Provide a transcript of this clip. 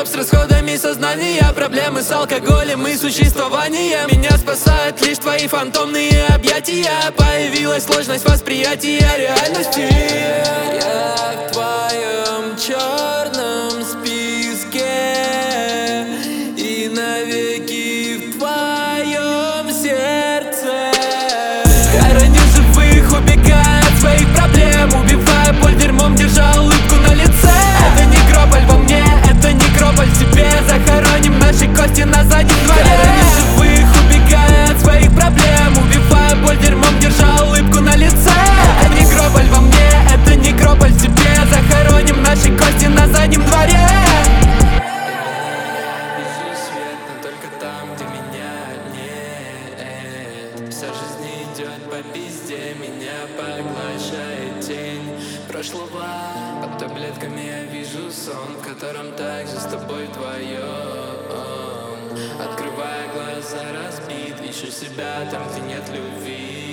гроб с расходами сознания, проблемы с алкоголем и существованием. Меня спасают лишь твои фантомные объятия. Появилась сложность восприятия реальности. Я в твоем черном списке и навеки в твоем сердце. Хороню живых, убегая от своих проблем, убивая боль дерьмом, держа улыбку на лице. Это некрополь во мне, это некрополь в тебе. Захороним наши кости на заднем дворе. Хороню живых, убегая от своих проблем, убивая боль дерьмом, держа улыбку на лице. Это некрополь во мне, это некрополь в тебе. Захороним наши кости на заднем дворе. Вижу свет, но только там, где меня нет. Вся жизнь идет по пизде, меня поглощает тень прошлого. Под таблетками я вижу сон, в котором также с тобой вдвоем. Открывая глаза разбит, ищу себя там, где нет любви.